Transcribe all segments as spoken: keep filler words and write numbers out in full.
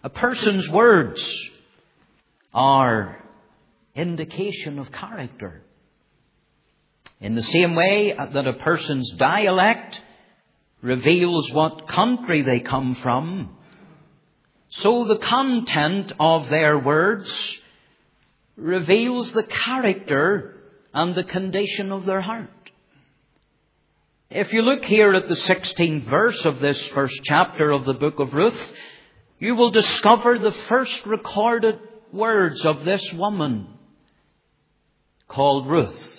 A person's words are indication of character. In the same way that a person's dialect reveals what country they come from, so the content of their words reveals the character and the condition of their heart. If you look here at the sixteenth verse of this first chapter of the book of Ruth, you will discover the first recorded words of this woman called Ruth.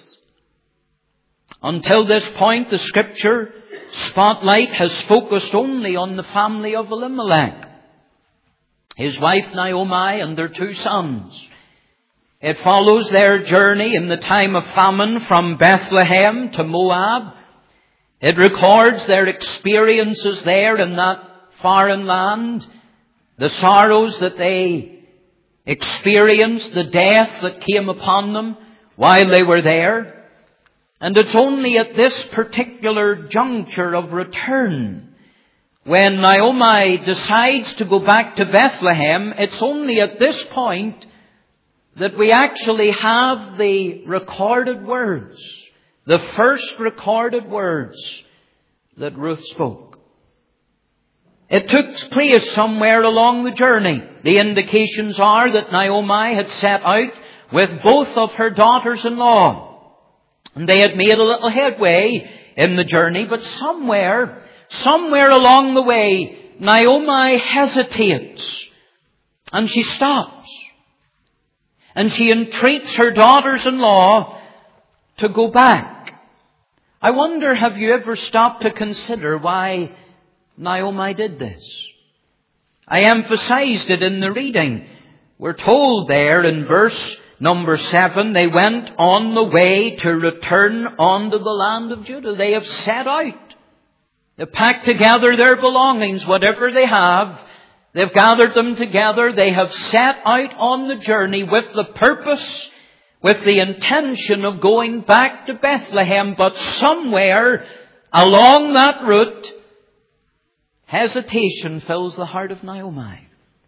Until this point, the Scripture spotlight has focused only on the family of Elimelech, his wife Naomi and their two sons. It follows their journey in the time of famine from Bethlehem to Moab. It records their experiences there in that foreign land, the sorrows that they experienced, the death that came upon them while they were there. And it's only at this particular juncture of return, when Naomi decides to go back to Bethlehem, it's only at this point that we actually have the recorded words, the first recorded words that Ruth spoke. It took place somewhere along the journey. The indications are that Naomi had set out with both of her daughters-in-law. And they had made a little headway in the journey, but somewhere, somewhere along the way, Naomi hesitates. And she stops. And she entreats her daughters-in-law to go back. I wonder, have you ever stopped to consider why Naomi did this? I emphasized it in the reading. We're told there in verse number seven, they went on the way to return unto the land of Judah. They have set out. They packed together their belongings, whatever they have. They've gathered them together. They have set out on the journey with the purpose, with the intention of going back to Bethlehem. But somewhere along that route, hesitation fills the heart of Naomi.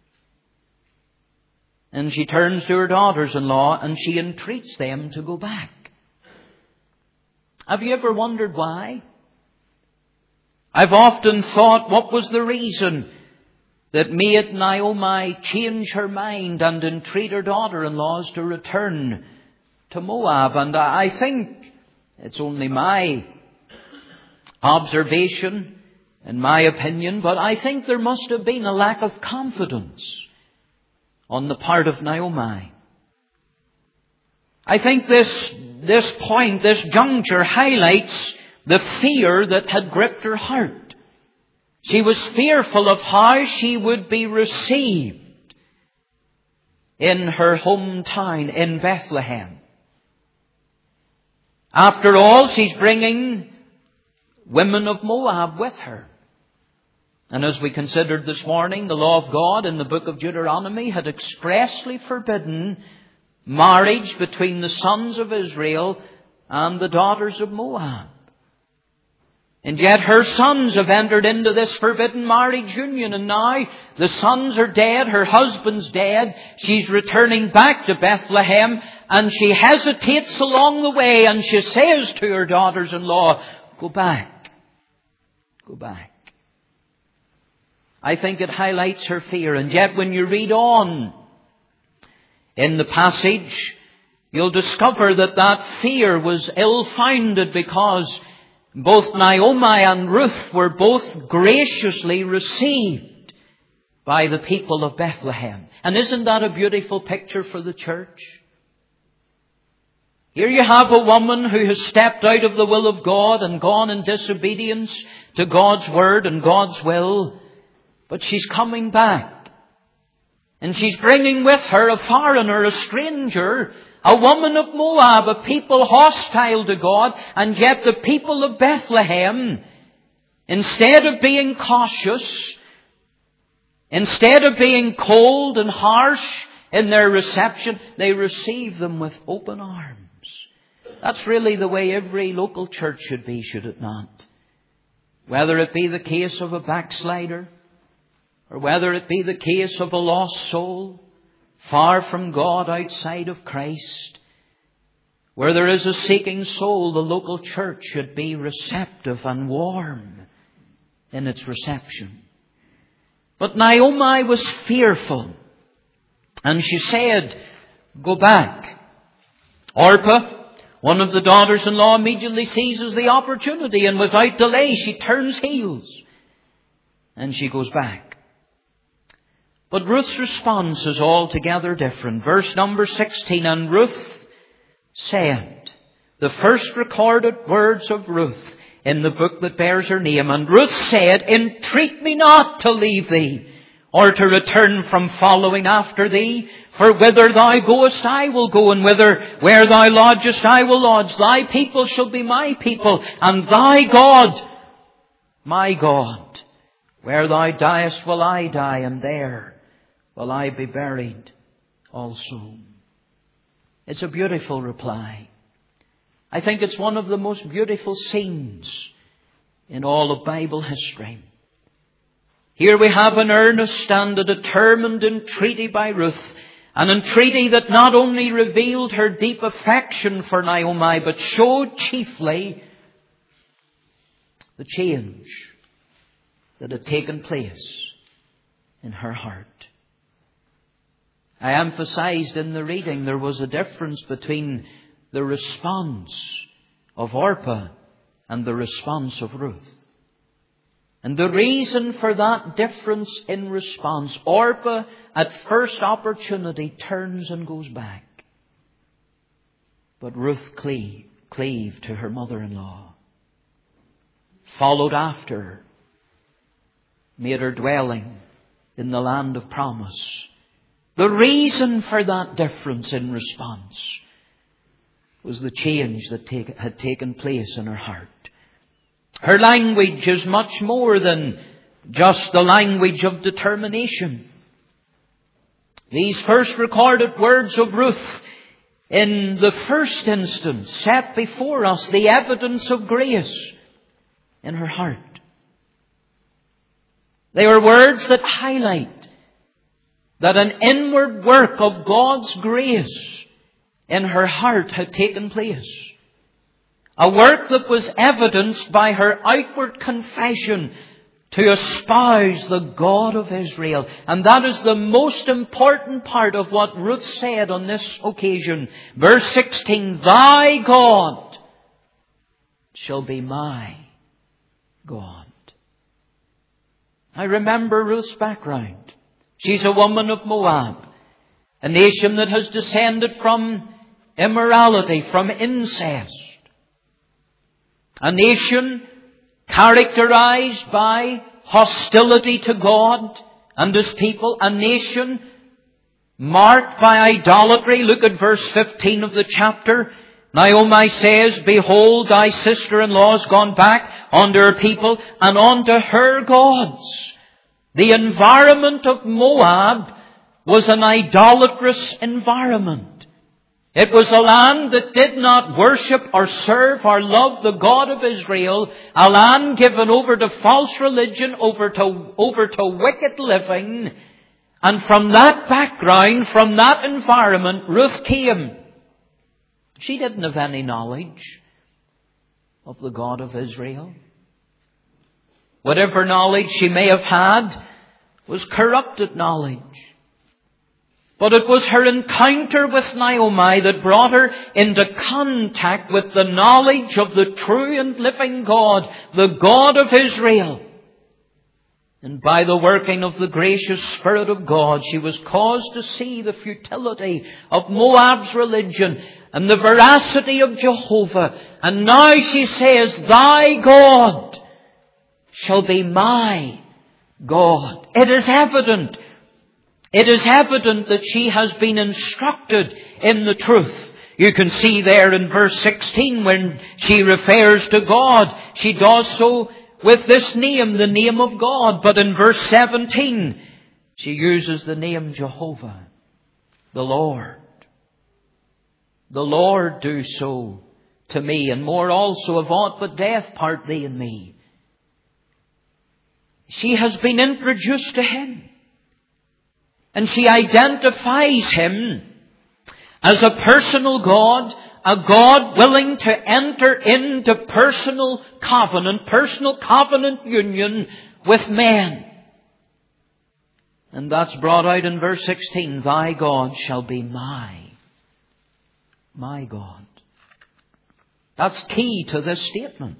And she turns to her daughters-in-law and she entreats them to go back. Have you ever wondered why? I've often thought, what was the reason that made Naomi change her mind and entreat her daughter-in-laws to return to Moab? And I think it's only my observation and my opinion, but I think there must have been a lack of confidence on the part of Naomi. I think this, this point, this juncture highlights the fear that had gripped her heart. She was fearful of how she would be received in her hometown in Bethlehem. After all, she's bringing women of Moab with her. And as we considered this morning, the law of God in the book of Deuteronomy had expressly forbidden marriage between the sons of Israel and the daughters of Moab. And yet her sons have entered into this forbidden marriage union, and now the sons are dead, her husband's dead, she's returning back to Bethlehem, and she hesitates along the way, and she says to her daughters-in-law, go back, go back. I think it highlights her fear. And yet when you read on in the passage, you'll discover that that fear was ill-founded, because both Naomi and Ruth were both graciously received by the people of Bethlehem. And isn't that a beautiful picture for the church? Here you have a woman who has stepped out of the will of God and gone in disobedience to God's word and God's will. But she's coming back. And she's bringing with her a foreigner, a stranger, a woman of Moab, a people hostile to God. And yet the people of Bethlehem, instead of being cautious, instead of being cold and harsh in their reception, they receive them with open arms. That's really the way every local church should be, should it not? Whether it be the case of a backslider, or whether it be the case of a lost soul, far from God, outside of Christ, where there is a seeking soul, the local church should be receptive and warm in its reception. But Naomi was fearful, and she said, "Go back." Orpah, one of the daughters-in-law, immediately seizes the opportunity, and without delay she turns heels and she goes back. But Ruth's response is altogether different. Verse number sixteen, "And Ruth said," the first recorded words of Ruth in the book that bears her name, "And Ruth said, Entreat me not to leave thee, or to return from following after thee. For whither thou goest, I will go, and whither where thou lodgest, I will lodge. Thy people shall be my people, and thy God, my God. Where thou diest will I die, and there will I be buried also." It's a beautiful reply. I think it's one of the most beautiful scenes in all of Bible history. Here we have an earnest and a determined entreaty by Ruth, an entreaty that not only revealed her deep affection for Naomi, but showed chiefly the change that had taken place in her heart. I emphasized in the reading there was a difference between the response of Orpah and the response of Ruth. And the reason for that difference in response, Orpah at first opportunity turns and goes back. But Ruth cleaved, cleaved to her mother-in-law, followed after her, made her dwelling in the land of promise. The reason for that difference in response was the change that take, had taken place in her heart. Her language is much more than just the language of determination. These first recorded words of Ruth, in the first instance, set before us the evidence of grace in her heart. They are words that highlight that an inward work of God's grace in her heart had taken place. A work that was evidenced by her outward confession to espouse the God of Israel. And that is the most important part of what Ruth said on this occasion. Verse sixteen, "Thy God shall be my God." I remember Ruth's background. She's a woman of Moab, a nation that has descended from immorality, from incest. A nation characterized by hostility to God and His people. A nation marked by idolatry. Look at verse fifteen of the chapter. Naomi says, "Behold, thy sister-in-law has gone back unto her people and unto her gods." The environment of Moab was an idolatrous environment. It was a land that did not worship or serve or love the God of Israel. A land given over to false religion, over to, over to wicked living. And from that background, from that environment, Ruth came. She didn't have any knowledge of the God of Israel. Whatever knowledge she may have had was corrupted knowledge. But it was her encounter with Naomi that brought her into contact with the knowledge of the true and living God, the God of Israel. And by the working of the gracious Spirit of God, she was caused to see the futility of Moab's religion and the veracity of Jehovah. And now she says, "Thy God shall be my God." It is evident. It is evident that she has been instructed in the truth. You can see there in verse sixteen when she refers to God, she does so with this name, the name of God. But in verse seventeen, she uses the name Jehovah, the Lord. "The Lord do so to me, and more also, of aught but death part thee and me." She has been introduced to Him. And she identifies Him as a personal God, a God willing to enter into personal covenant, personal covenant union with men. And that's brought out in verse sixteen. Thy God shall be my, my God. That's key to this statement.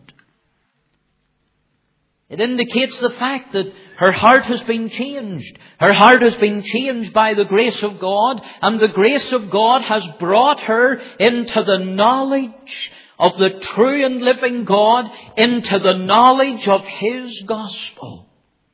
It indicates the fact that her heart has been changed. Her heart has been changed by the grace of God, and the grace of God has brought her into the knowledge of the true and living God, into the knowledge of His gospel.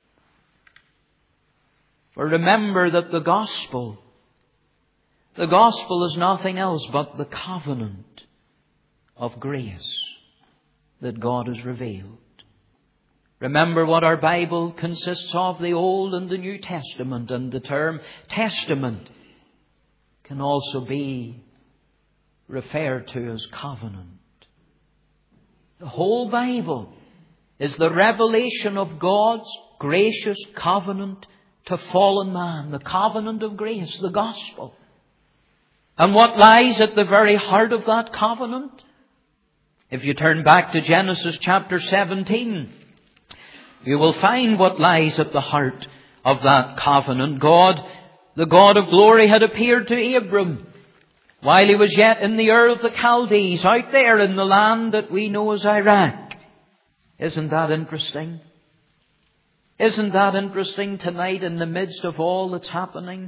For remember that the gospel, the gospel is nothing else but the covenant of grace that God has revealed. Remember what our Bible consists of, the Old and the New Testament, and the term testament can also be referred to as covenant. The whole Bible is the revelation of God's gracious covenant to fallen man, the covenant of grace, the gospel. And what lies at the very heart of that covenant? If you turn back to Genesis chapter seventeen, you will find what lies at the heart of that covenant. God, the God of glory, had appeared to Abram while he was yet in the Ur of the Chaldees, out there in the land that we know as Iraq. Isn't that interesting? Isn't that interesting tonight in the midst of all that's happening?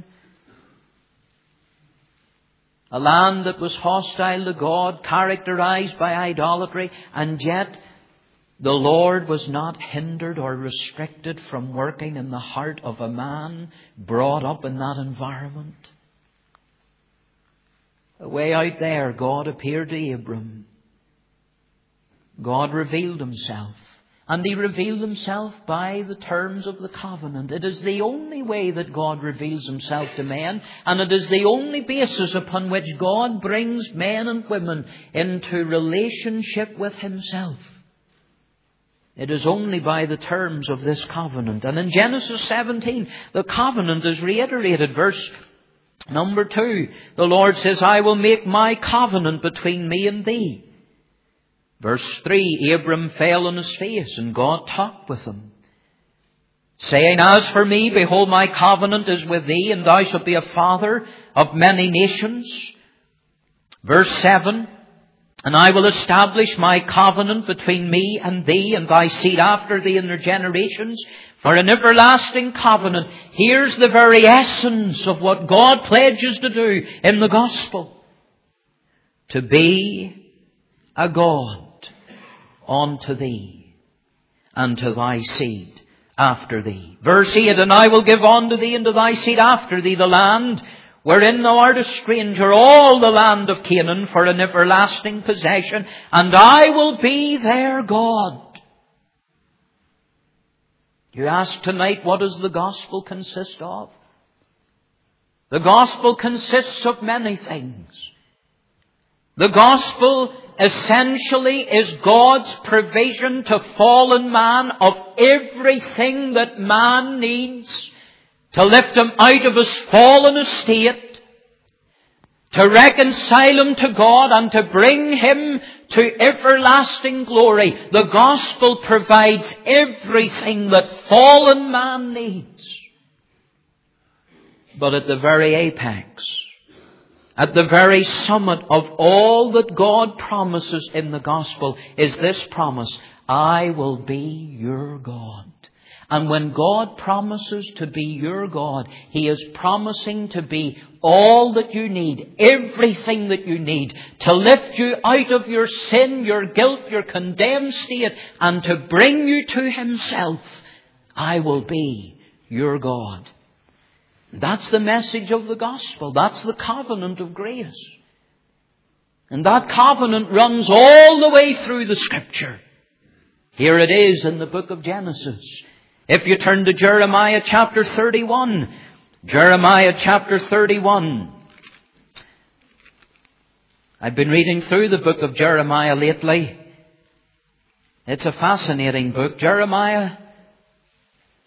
A land that was hostile to God, characterized by idolatry, and yet the Lord was not hindered or restricted from working in the heart of a man brought up in that environment. Way out there, God appeared to Abram. God revealed Himself. And He revealed Himself by the terms of the covenant. It is the only way that God reveals Himself to men, and it is the only basis upon which God brings men and women into relationship with Himself. It is only by the terms of this covenant. And in Genesis seventeen, the covenant is reiterated. Verse number two, the Lord says, I will make my covenant between me and thee. Verse three, Abram fell on his face, and God talked with him, saying, As for me, behold, my covenant is with thee, and thou shalt be a father of many nations. Verse seven, And I will establish my covenant between me and thee and thy seed after thee in their generations for an everlasting covenant. Here's the very essence of what God pledges to do in the gospel. To be a God unto thee and to thy seed after thee. Verse eight, And I will give unto thee and to thy seed after thee the land wherein thou art a stranger, all the land of Canaan, for an everlasting possession, and I will be their God. You ask tonight, what does the gospel consist of? The gospel consists of many things. The gospel essentially is God's provision to fallen man of everything that man needs to lift him out of his fallen estate, to reconcile him to God and to bring him to everlasting glory. The gospel provides everything that fallen man needs. But at the very apex, at the very summit of all that God promises in the gospel is this promise: I will be your God. And when God promises to be your God, He is promising to be all that you need, everything that you need, to lift you out of your sin, your guilt, your condemned state, and to bring you to Himself. I will be your God. That's the message of the gospel. That's the covenant of grace. And that covenant runs all the way through the Scripture. Here it is in the book of Genesis. If you turn to Jeremiah chapter thirty-one, Jeremiah chapter thirty-one. I've been reading through the book of Jeremiah lately. It's a fascinating book. Jeremiah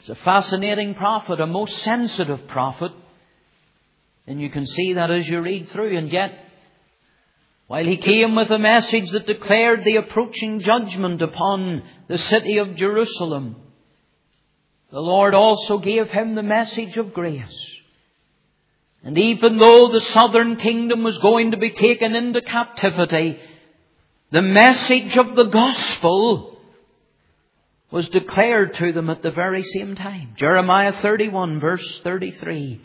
It's a fascinating prophet, a most sensitive prophet. And you can see that as you read through. And yet, while he came with a message that declared the approaching judgment upon the city of Jerusalem, the Lord also gave him the message of grace. And even though the southern kingdom was going to be taken into captivity, the message of the gospel was declared to them at the very same time. Jeremiah thirty-one, verse thirty-three.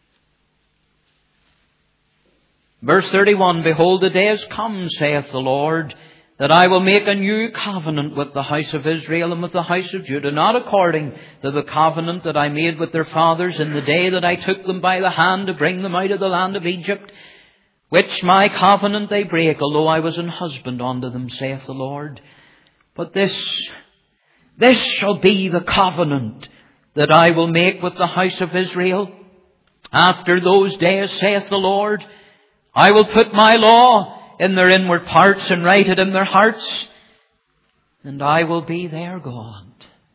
Verse thirty-one, Behold, the days come, saith the Lord, that I will make a new covenant with the house of Israel and with the house of Judah, not according to the covenant that I made with their fathers in the day that I took them by the hand to bring them out of the land of Egypt, which my covenant they break, although I was an husband unto them, saith the Lord. But this, this shall be the covenant that I will make with the house of Israel. After those days, saith the Lord, I will put my law in their inward parts and write it in their hearts, and I will be their God,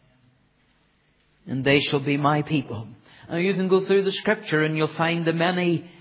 and they shall be my people. Now you can go through the Scripture and you'll find the many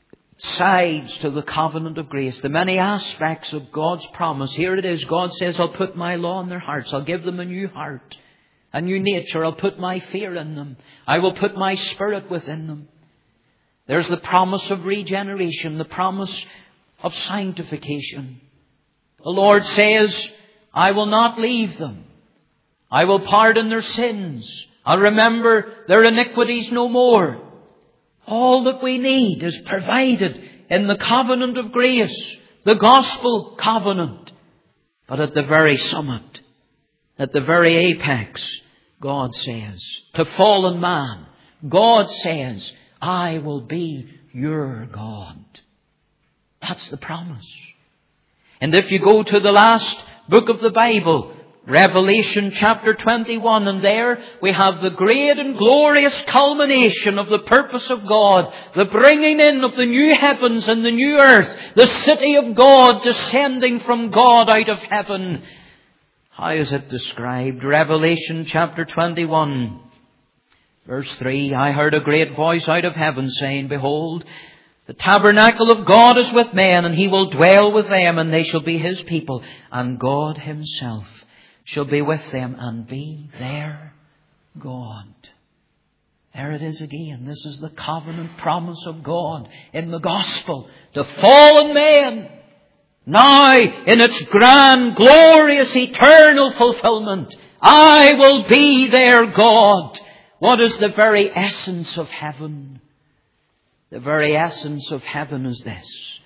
sides to the covenant of grace, the many aspects of God's promise. Here it is. God says, I'll put my law in their hearts. I'll give them a new heart, a new nature. I'll put my fear in them. I will put my Spirit within them. There's the promise of regeneration, the promise of sanctification. The Lord says, I will not leave them. I will pardon their sins. I'll remember their iniquities no more. All that we need is provided in the covenant of grace, the gospel covenant. But at the very summit, at the very apex, God says, to fallen man, God says, I will be your God. That's the promise. And if you go to the last book of the Bible, Revelation chapter twenty-one, and there we have the great and glorious culmination of the purpose of God, the bringing in of the new heavens and the new earth, the city of God descending from God out of heaven. How is it described? Revelation chapter twenty-one, verse three, I heard a great voice out of heaven saying, Behold, the tabernacle of God is with men, and He will dwell with them, and they shall be His people, and God Himself shall be with them and be their God. There it is again. This is the covenant promise of God in the gospel to fallen men. Now, in its grand, glorious, eternal fulfillment, I will be their God. What is the very essence of heaven? The very essence of heaven is this: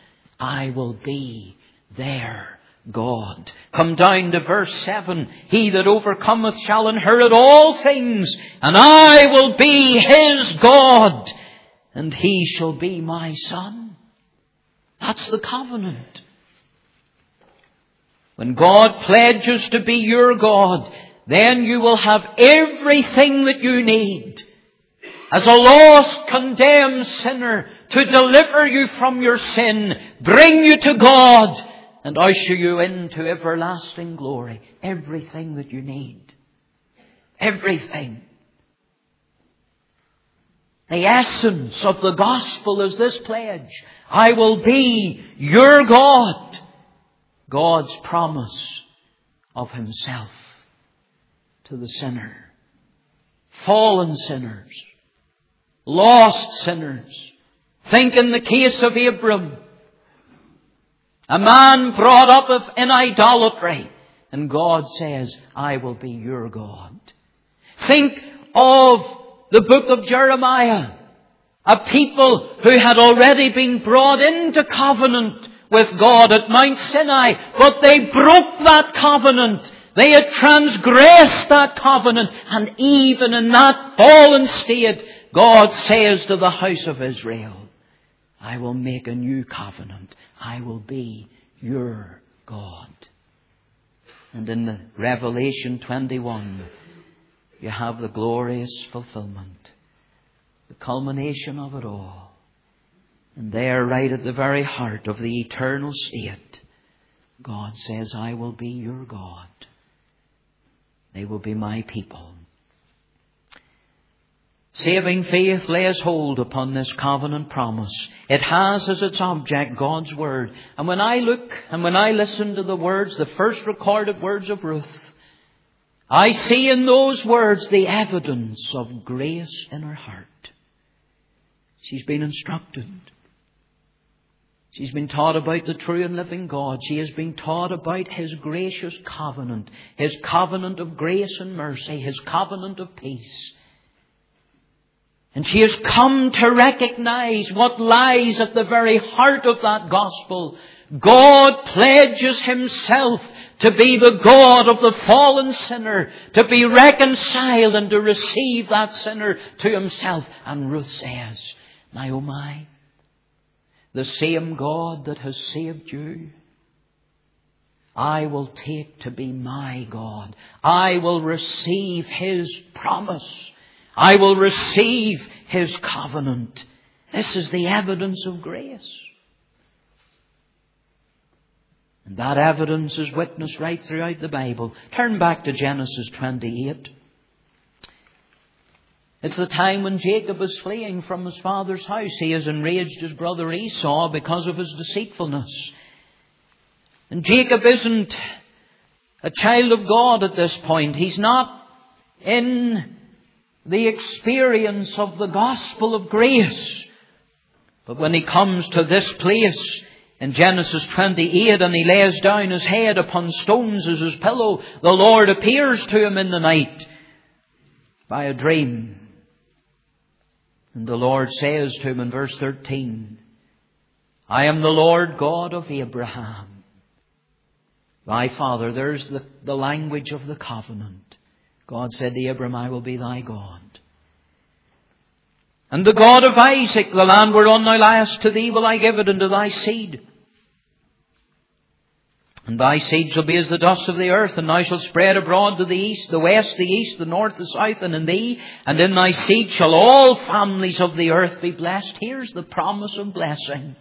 I will be their God. Come down to verse seven. He that overcometh shall inherit all things, and I will be his God, and he shall be my son. That's the covenant. When God pledges to be your God, then you will have everything that you need as a lost, condemned sinner to deliver you from your sin, bring you to God, and usher you into everlasting glory. Everything that you need. Everything. The essence of the gospel is this pledge: I will be your God. God's promise of Himself to the sinner. Fallen sinners. Lost sinners. Think in the case of Abram. A man brought up in idolatry. And God says, I will be your God. Think of the book of Jeremiah. A people who had already been brought into covenant with God at Mount Sinai. But they broke that covenant. They had transgressed that covenant. And even in that fallen state, God says to the house of Israel, I will make a new covenant. I will be your God. And in the Revelation twenty-one, you have the glorious fulfillment, the culmination of it all. And there, right at the very heart of the eternal state, God says, I will be your God. They will be my people. Saving faith lays hold upon this covenant promise. It has as its object God's Word. And when I look and when I listen to the words, the first recorded words of Ruth, I see in those words the evidence of grace in her heart. She's been instructed. She's been taught about the true and living God. She has been taught about His gracious covenant, His covenant of grace and mercy, His covenant of peace. And she has come to recognize what lies at the very heart of that gospel. God pledges Himself to be the God of the fallen sinner, to be reconciled and to receive that sinner to Himself. And Ruth says, Naomi, the same God that has saved you, I will take to be my God. I will receive His promise. I will receive His covenant. This is the evidence of grace. And that evidence is witnessed right throughout the Bible. Turn back to Genesis twenty-eight. It's the time when Jacob is fleeing from his father's house. He has enraged his brother Esau because of his deceitfulness. And Jacob isn't a child of God at this point. He's not in the experience of the gospel of grace. But when he comes to this place in Genesis twenty-eight and he lays down his head upon stones as his pillow, the Lord appears to him in the night by a dream. And the Lord says to him in verse thirteen, I am the Lord God of Abraham, thy father. There's the, the language of the covenant. God said to Abraham, I will be thy God. And the God of Isaac, the land whereon thou liest, to thee will I give it, and to thy seed. And thy seed shall be as the dust of the earth, and thou shalt spread abroad to the east, the west, the east, the north, the south, and in thee, and in thy seed shall all families of the earth be blessed. Here's the promise of blessing.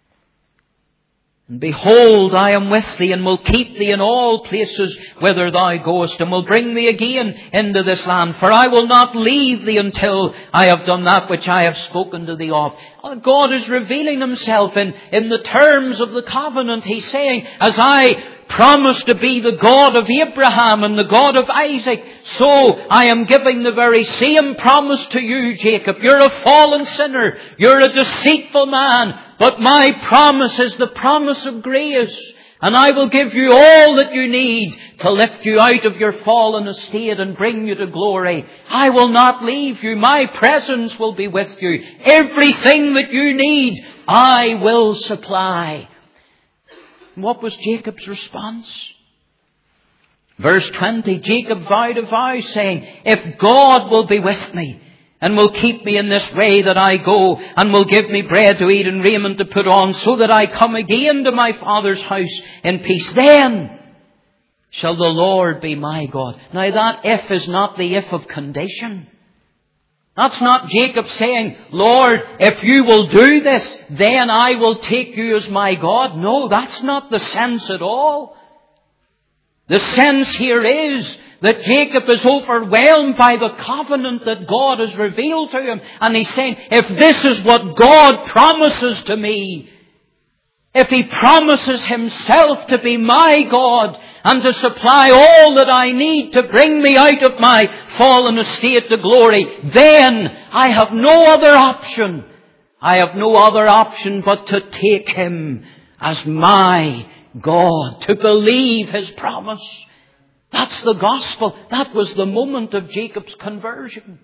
And behold, I am with thee, and will keep thee in all places whither thou goest, and will bring thee again into this land. For I will not leave thee until I have done that which I have spoken to thee of. God is revealing Himself in, in the terms of the covenant. He's saying, as I promised to be the God of Abraham and the God of Isaac, so I am giving the very same promise to you, Jacob. You're a fallen sinner. You're a deceitful man. But my promise is the promise of grace. And I will give you all that you need to lift you out of your fallen estate and bring you to glory. I will not leave you. My presence will be with you. Everything that you need, I will supply. And what was Jacob's response? Verse twenty, Jacob vowed a vow, saying, if God will be with me, and will keep me in this way that I go, and will give me bread to eat and raiment to put on, so that I come again to my father's house in peace, then shall the Lord be my God. Now that if is not the if of condition. That's not Jacob saying, Lord, if you will do this, then I will take you as my God. No, that's not the sense at all. The sense here is that Jacob is overwhelmed by the covenant that God has revealed to him. And he's saying, if this is what God promises to me, if He promises Himself to be my God and to supply all that I need to bring me out of my fallen estate to glory, then I have no other option. I have no other option but to take Him as my God, to believe His promise. That's the gospel. That was the moment of Jacob's conversion.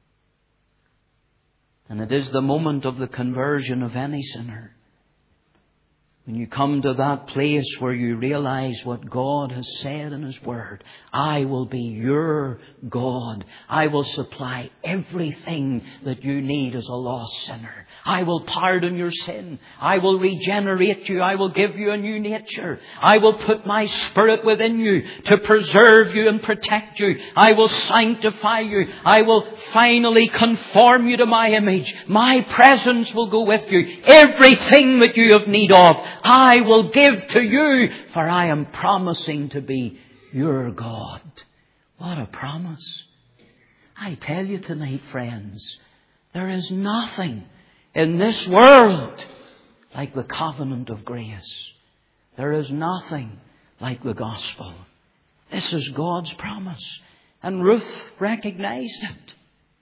And it is the moment of the conversion of any sinner. When you come to that place where you realize what God has said in His Word, I will be your God. I will supply everything that you need as a lost sinner. I will pardon your sin. I will regenerate you. I will give you a new nature. I will put my Spirit within you to preserve you and protect you. I will sanctify you. I will finally conform you to my image. My presence will go with you. Everything that you have need of, I will give to you, for I am promising to be your God. What a promise. I tell you tonight, friends, there is nothing in this world like the covenant of grace. There is nothing like the gospel. This is God's promise. And Ruth recognized it.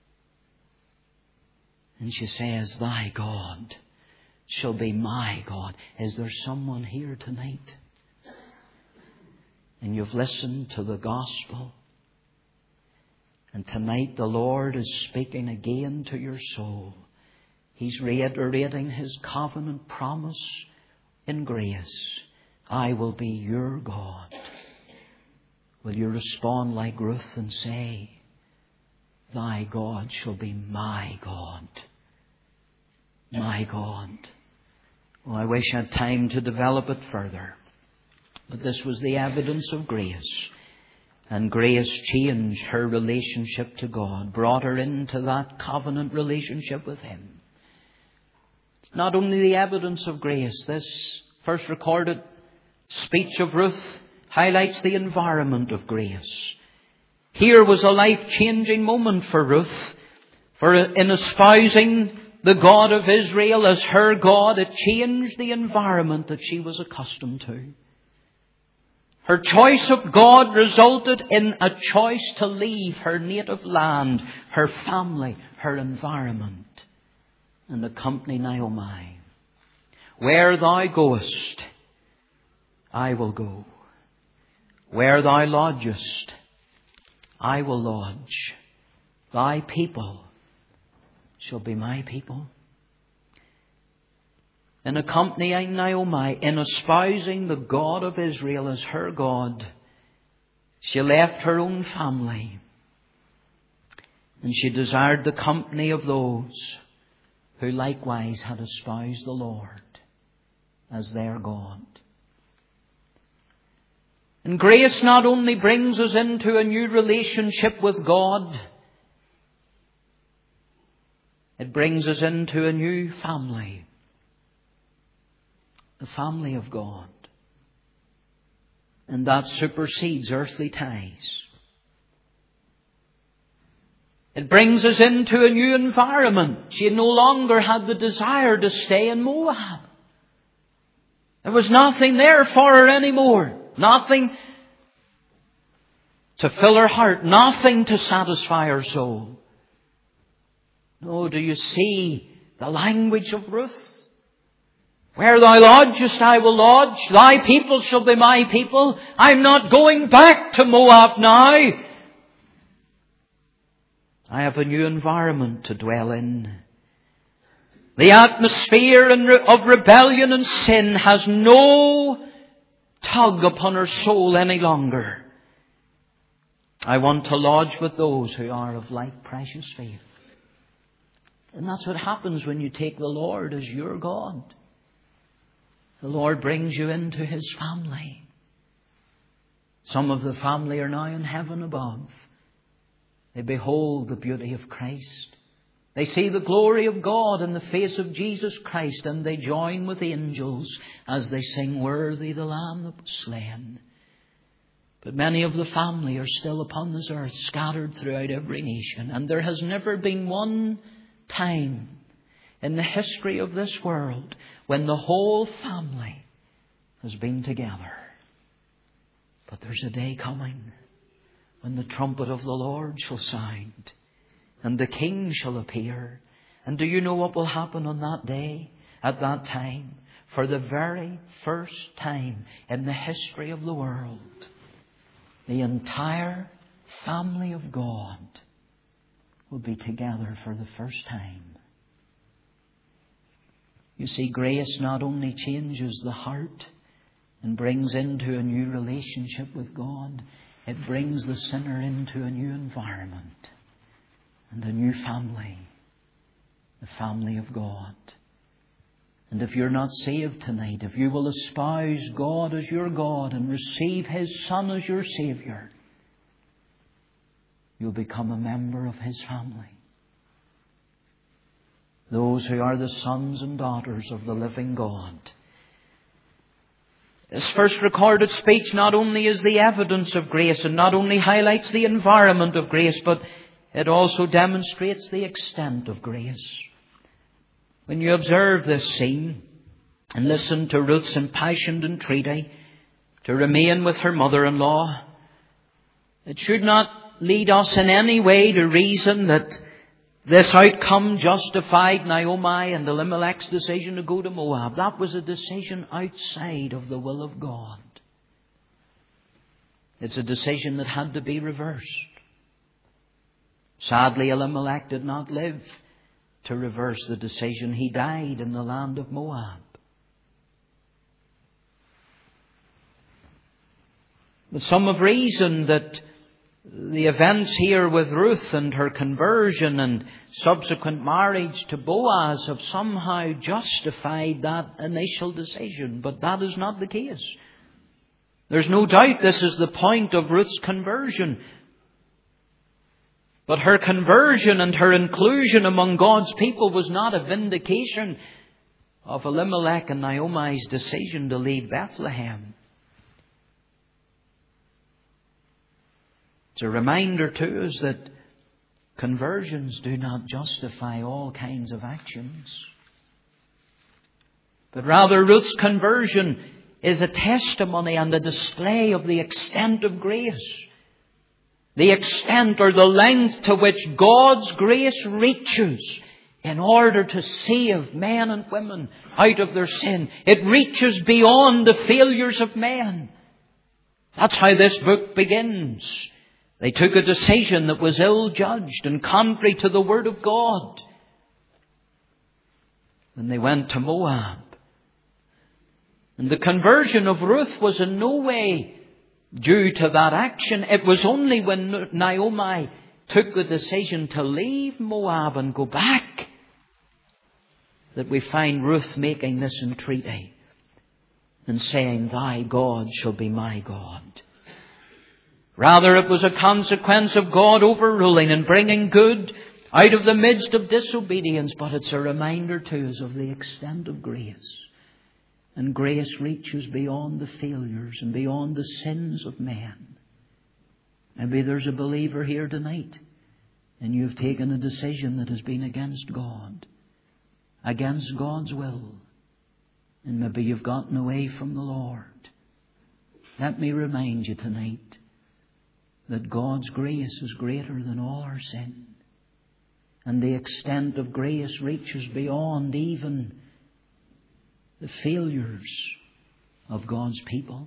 And she says, thy God shall be my God. Is there someone here tonight? And you've listened to the gospel. And tonight the Lord is speaking again to your soul. He's reiterating His covenant promise in grace. I will be your God. Will you respond like Ruth and say, thy God shall be my God. My God. Well, I wish I had time to develop it further. But this was the evidence of grace. And grace changed her relationship to God, brought her into that covenant relationship with Him. It's not only the evidence of grace. This first recorded speech of Ruth highlights the environment of grace. Here was a life-changing moment for Ruth. For in espousing the God of Israel as her God, it changed the environment that she was accustomed to. Her choice of God resulted in a choice to leave her native land, her family, her environment, and accompany Naomi. Where thou goest, I will go. Where thou lodgest, I will lodge. Thy people shall be my people. In accompanying Naomi, in espousing the God of Israel as her God, she left her own family. And she desired the company of those who likewise had espoused the Lord as their God. And grace not only brings us into a new relationship with God, it brings us into a new family. The family of God. And that supersedes earthly ties. It brings us into a new environment. She no longer had the desire to stay in Moab. There was nothing there for her anymore. Nothing to fill her heart. Nothing to satisfy her soul. No, do you see the language of Ruth? Where thou lodgest, I will lodge. Thy people shall be my people. I'm not going back to Moab now. I have a new environment to dwell in. The atmosphere of rebellion and sin has no tug upon her soul any longer. I want to lodge with those who are of like precious faith. And that's what happens when you take the Lord as your God. The Lord brings you into His family. Some of the family are now in heaven above. They behold the beauty of Christ. They see the glory of God in the face of Jesus Christ, and they join with the angels as they sing, worthy the Lamb that was slain. But many of the family are still upon this earth, scattered throughout every nation. And there has never been one time in the history of this world when the whole family has been together. But there's a day coming when the trumpet of the Lord shall sound and the King shall appear. And do you know what will happen on that day, at that time? For the very first time in the history of the world, the entire family of God will be together for the first time. You see, grace not only changes the heart and brings into a new relationship with God, it brings the sinner into a new environment and a new family, the family of God. And if you're not saved tonight, if you will espouse God as your God and receive His Son as your Saviour, you'll become a member of His family. Those who are the sons and daughters of the living God. This first recorded speech not only is the evidence of grace and not only highlights the environment of grace, but it also demonstrates the extent of grace. When you observe this scene and listen to Ruth's impassioned entreaty to remain with her mother-in-law, it should not lead us in any way to reason that this outcome justified Naomi and Elimelech's decision to go to Moab. That was a decision outside of the will of God. It's a decision that had to be reversed. Sadly, Elimelech did not live to reverse the decision. He died in the land of Moab. But some have reasoned that the events here with Ruth and her conversion and subsequent marriage to Boaz have somehow justified that initial decision. But that is not the case. There's no doubt this is the point of Ruth's conversion. But her conversion and her inclusion among God's people was not a vindication of Elimelech and Naomi's decision to leave Bethlehem. It's a reminder to us that conversions do not justify all kinds of actions. But rather, Ruth's conversion is a testimony and a display of the extent of grace. The extent or the length to which God's grace reaches in order to save men and women out of their sin. It reaches beyond the failures of men. That's how this book begins. They took a decision that was ill-judged and contrary to the Word of God when they went to Moab. And the conversion of Ruth was in no way due to that action. It was only when Naomi took the decision to leave Moab and go back that we find Ruth making this entreaty and saying, "Thy God shall be my God." Rather, it was a consequence of God overruling and bringing good out of the midst of disobedience. But it's a reminder to us of the extent of grace. And grace reaches beyond the failures and beyond the sins of men. Maybe there's a believer here tonight and you've taken a decision that has been against God, against God's will. And maybe you've gotten away from the Lord. Let me remind you tonight that God's grace is greater than all our sin. And the extent of grace reaches beyond even the failures of God's people.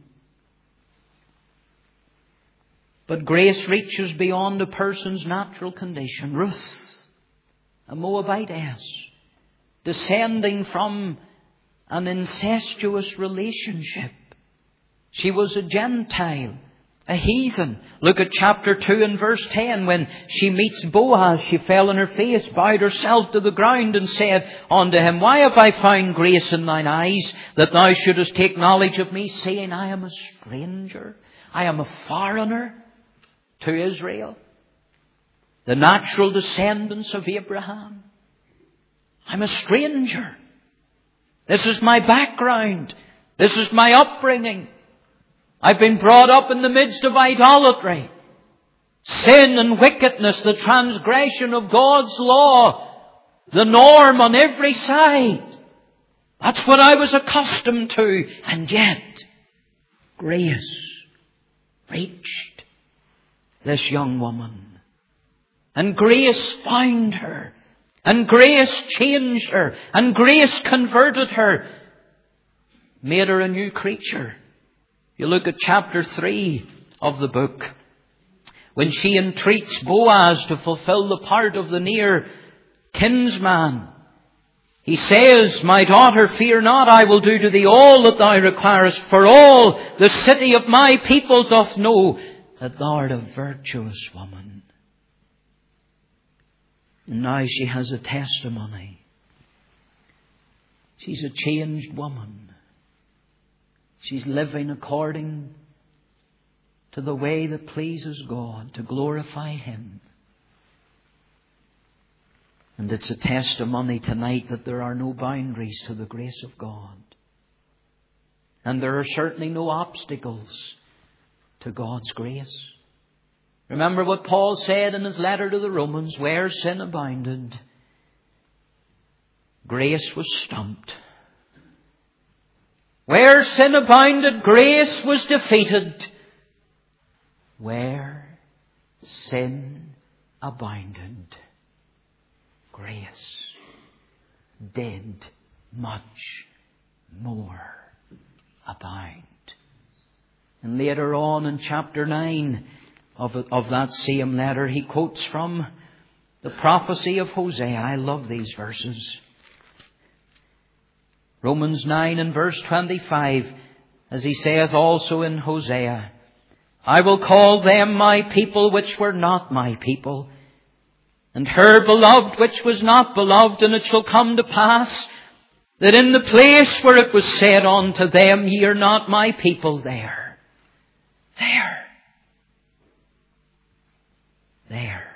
But grace reaches beyond a person's natural condition. Ruth, a Moabitess, descending from an incestuous relationship. She was a Gentile, a heathen. Look at chapter two and verse ten. When she meets Boaz, she fell on her face, bowed herself to the ground, and said unto him, "Why have I found grace in thine eyes, that thou shouldest take knowledge of me, saying, I am a stranger, I am a foreigner to Israel, the natural descendants of Abraham? I'm a stranger. This is my background. This is my upbringing. I've been brought up in the midst of idolatry, sin and wickedness, the transgression of God's law, the norm on every side. That's what I was accustomed to. And yet, grace reached this young woman. And grace found her. And grace changed her. And grace converted her. Made her a new creature. You look at chapter three of the book. When she entreats Boaz to fulfill the part of the near kinsman, he says, "My daughter, fear not, I will do to thee all that thou requirest, for all the city of my people doth know that thou art a virtuous woman." And now she has a testimony. She's a changed woman. She's living according to the way that pleases God, to glorify Him. And it's a testimony tonight that there are no boundaries to the grace of God. And there are certainly no obstacles to God's grace. Remember what Paul said in his letter to the Romans, where sin abounded, grace was stumped. Where sin abounded, grace was defeated. Where sin abounded, grace did much more abound. And later on in chapter nine of, of that same letter, he quotes from the prophecy of Hosea. I love these verses. Romans nine and verse twenty-five, as he saith also in Hosea, I will call them my people which were not my people, and her beloved which was not beloved. And it shall come to pass that in the place where it was said unto them, ye are not my people, there, there, there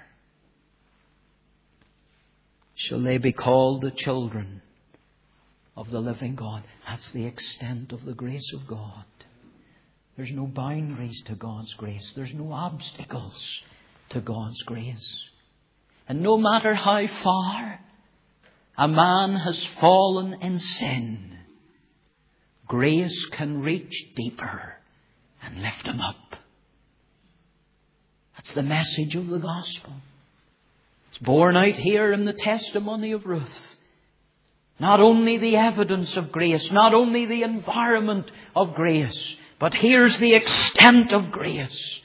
shall they be called the children of the living God. That's the extent of the grace of God. There's no boundaries to God's grace. There's no obstacles to God's grace. And no matter how far a man has fallen in sin, grace can reach deeper and lift him up. That's the message of the gospel. It's borne out here in the testimony of Ruth. Not only the evidence of grace, not only the environment of grace, but here's the extent of grace.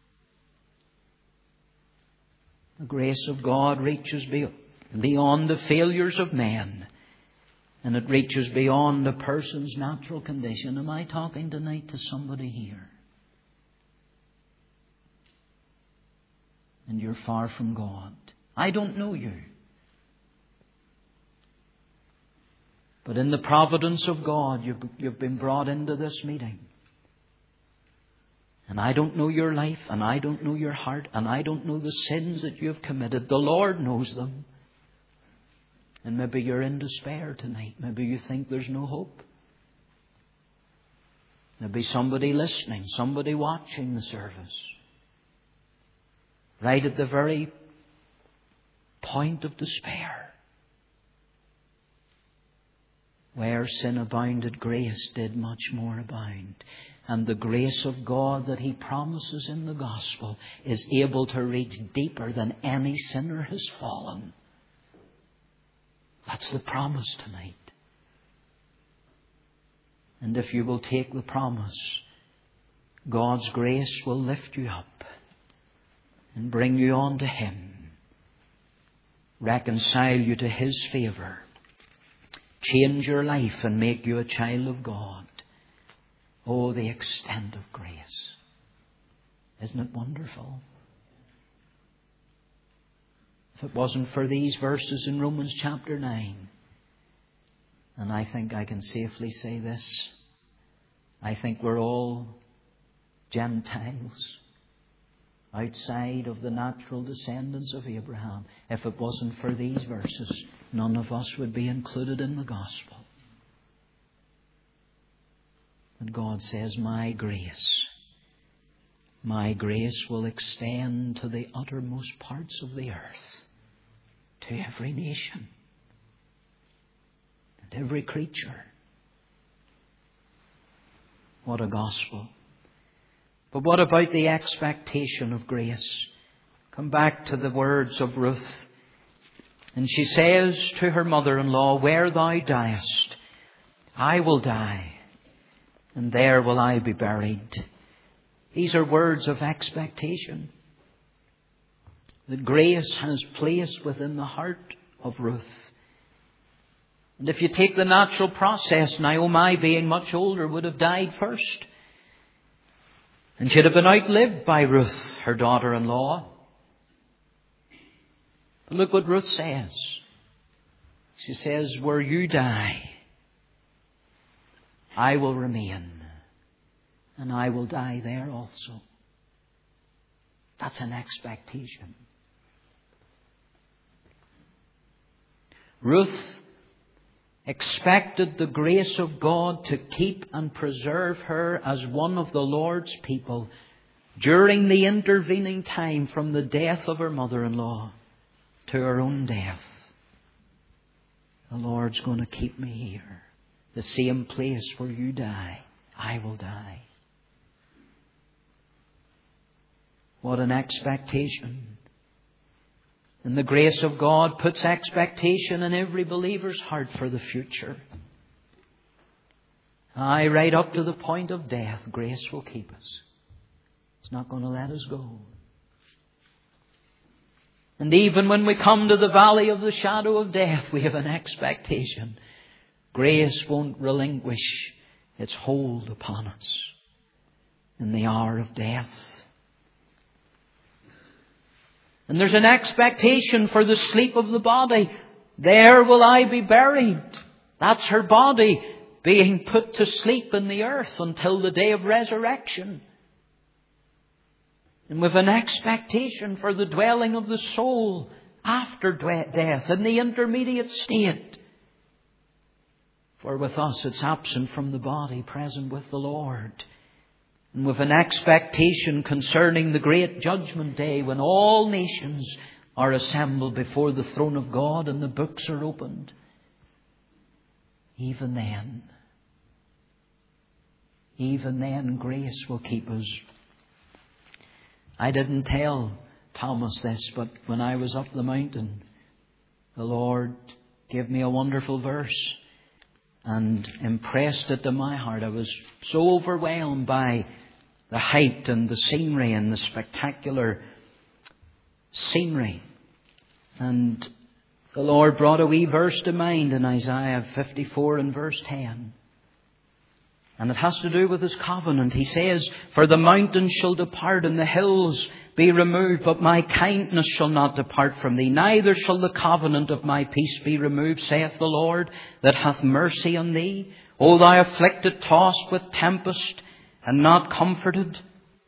The grace of God reaches beyond the failures of men, and it reaches beyond a person's natural condition. Am I talking tonight to somebody here? And you're far from God. I don't know you. But in the providence of God, you've, you've been brought into this meeting. And I don't know your life, and I don't know your heart, and I don't know the sins that you have committed. The Lord knows them. And maybe you're in despair tonight. Maybe you think there's no hope. Maybe somebody listening, somebody watching the service, right at the very point of despair. Where sin abounded, grace did much more abound. And the grace of God that He promises in the gospel is able to reach deeper than any sinner has fallen. That's the promise tonight. And if you will take the promise, God's grace will lift you up and bring you on to Him, reconcile you to His favour, change your life and make you a child of God. Oh, the extent of grace. Isn't it wonderful? If it wasn't for these verses in Romans chapter nine, and I think I can safely say this, I think we're all Gentiles outside of the natural descendants of Abraham. If it wasn't for these verses, none of us would be included in the gospel. And God says, my grace, my grace will extend to the uttermost parts of the earth, to every nation and every creature. What a gospel. But what about the expectation of grace? Come back to the words of Ruth. And she says to her mother-in-law, where thou diest, I will die, and there will I be buried. These are words of expectation that grace has placed within the heart of Ruth. And if you take the natural process, Naomi, being much older, would have died first. And she'd have been outlived by Ruth, her daughter-in-law. But look what Ruth says. She says, where you die, I will remain, and I will die there also. That's an expectation. Ruth expected the grace of God to keep and preserve her as one of the Lord's people during the intervening time from the death of her mother-in-law to her own death, the Lord's going to keep me here. The same place where you die, I will die. What an expectation. And the grace of God puts expectation in every believer's heart for the future. Aye, right up to the point of death, grace will keep us. It's not going to let us go. And even when we come to the valley of the shadow of death, we have an expectation. Grace won't relinquish its hold upon us in the hour of death. And there's an expectation for the sleep of the body. There will I be buried. That's her body being put to sleep in the earth until the day of resurrection. And with an expectation for the dwelling of the soul after death in the intermediate state. For with us it's absent from the body, present with the Lord. And with an expectation concerning the great judgment day when all nations are assembled before the throne of God and the books are opened. Even then, even then grace will keep us. I didn't tell Thomas this, but when I was up the mountain, the Lord gave me a wonderful verse and impressed it to my heart. I was so overwhelmed by the height and the scenery and the spectacular scenery. And the Lord brought a wee verse to mind in Isaiah fifty-four and verse ten. And it has to do with His covenant. He says, "For the mountains shall depart and the hills be removed, but my kindness shall not depart from thee. Neither shall the covenant of my peace be removed, saith the Lord, that hath mercy on thee. O thou afflicted, tossed with tempest, and not comforted."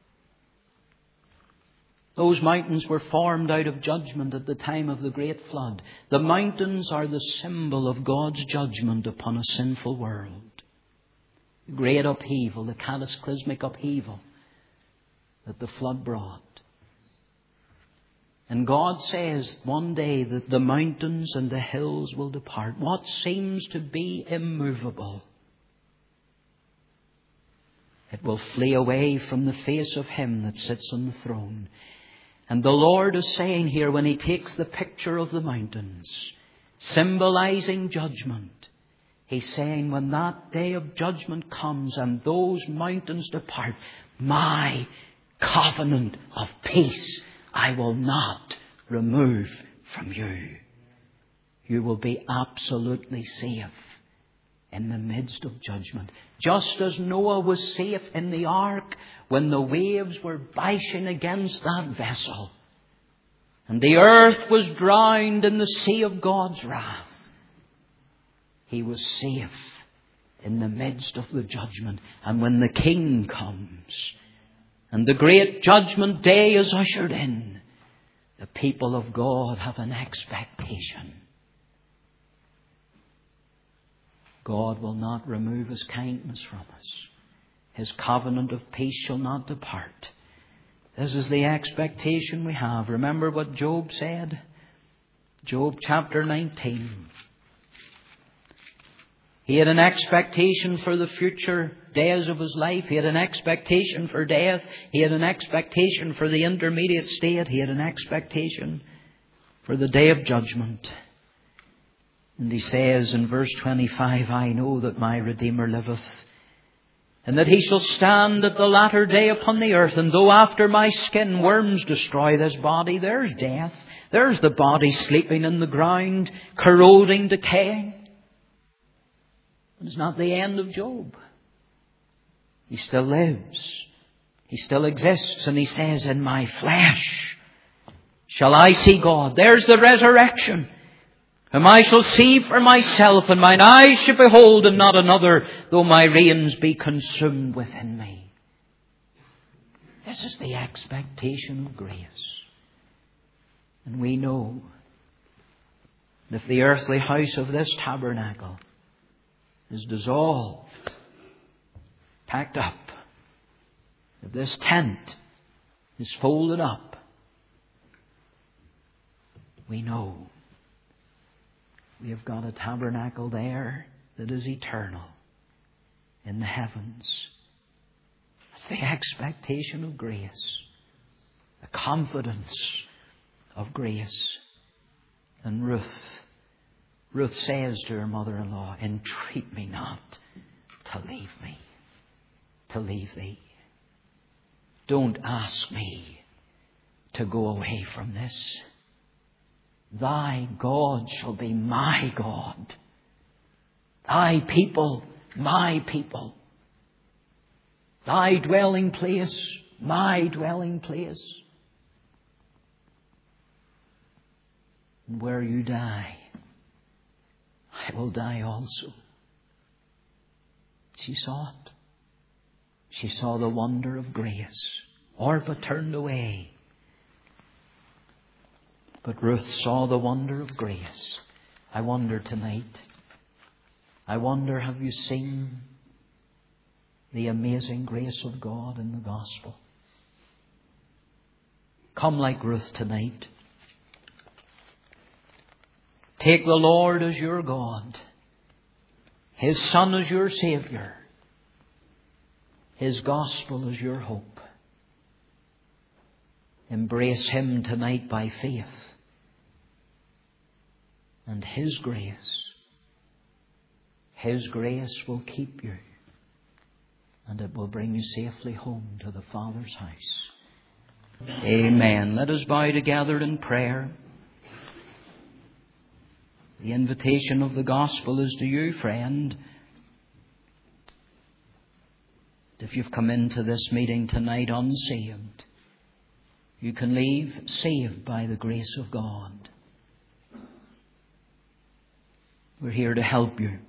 Those mountains were formed out of judgment at the time of the great flood. The mountains are the symbol of God's judgment upon a sinful world. The great upheaval, the cataclysmic upheaval that the flood brought. And God says one day that the mountains and the hills will depart. What seems to be immovable, it will flee away from the face of Him that sits on the throne. And the Lord is saying here, when He takes the picture of the mountains, symbolizing judgment, He's saying, when that day of judgment comes and those mountains depart, my covenant of peace I will not remove from you. You will be absolutely safe in the midst of judgment. Just as Noah was safe in the ark when the waves were bashing against that vessel and the earth was drowned in the sea of God's wrath, he was safe in the midst of the judgment. And when the King comes and the great judgment day is ushered in, the people of God have an expectation. God will not remove His kindness from us. His covenant of peace shall not depart. This is the expectation we have. Remember what Job said? Job chapter nineteen. He had an expectation for the future days of his life. He had an expectation for death. He had an expectation for the intermediate state. He had an expectation for the day of judgment. And he says in verse twenty-five, "I know that my Redeemer liveth, and that He shall stand at the latter day upon the earth. And though after my skin worms destroy this body," there's death. There's the body sleeping in the ground, corroding, decaying. But it's not the end of Job. He still lives. He still exists. And he says, "In my flesh shall I see God." There's the resurrection. "Whom I shall see for myself, and mine eyes shall behold, and not another, though my reins be consumed within me." This is the expectation of grace. And we know that if the earthly house of this tabernacle is dissolved, packed up, if this tent is folded up, we know we have got a tabernacle there that is eternal in the heavens. It's the expectation of grace, the confidence of grace. And Ruth, Ruth says to her mother-in-law, entreat me not to leave me, to leave thee. Don't ask me to go away from this. Thy God shall be my God. Thy people, my people. Thy dwelling place, my dwelling place. And where you die, I will die also. She saw it. She saw the wonder of grace. Orpah turned away. But Ruth saw the wonder of grace. I wonder tonight, I wonder, have you seen the amazing grace of God in the gospel? Come like Ruth tonight. Take the Lord as your God. His Son as your Saviour. His gospel as your hope. Embrace Him tonight by faith. And His grace, His grace will keep you. And it will bring you safely home to the Father's house. Amen. Let us bow together in prayer. The invitation of the gospel is to you, friend. If you've come into this meeting tonight unsaved, you can leave saved by the grace of God. We're here to help you.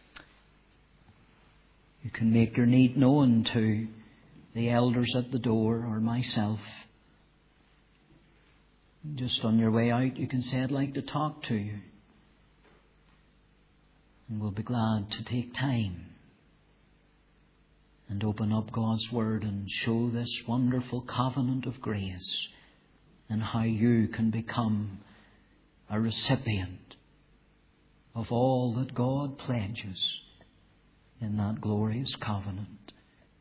You can make your need known to the elders at the door or myself. Just on your way out, you can say, I'd like to talk to you. And we'll be glad to take time and open up God's Word and show this wonderful covenant of grace and how you can become a recipient of all that God pledges in that glorious covenant.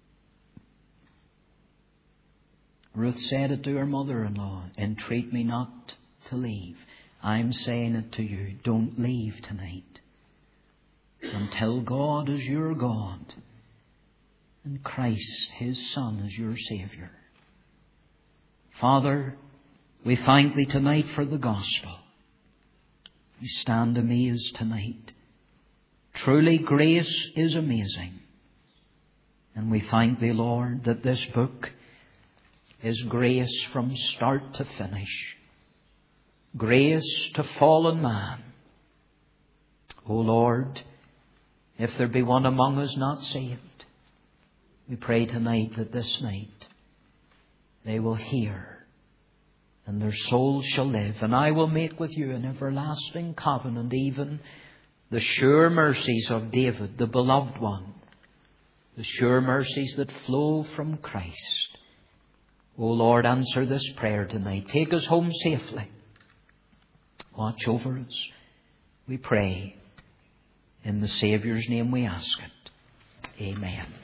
Ruth said it to her mother-in-law, entreat me not to leave. I'm saying it to you, don't leave tonight until God is your God and Christ, His Son, is your Saviour. Father, we thank Thee tonight for the gospel. We stand amazed tonight. Truly, grace is amazing. And we thank Thee, Lord, that this book is grace from start to finish. Grace to fallen man. O Lord, if there be one among us not saved, we pray tonight that this night they will hear and their souls shall live. And I will make with you an everlasting covenant, even the sure mercies of David, the beloved one, the sure mercies that flow from Christ. O Lord, answer this prayer tonight. Take us home safely. Watch over us, we pray. In the Saviour's name we ask it. Amen.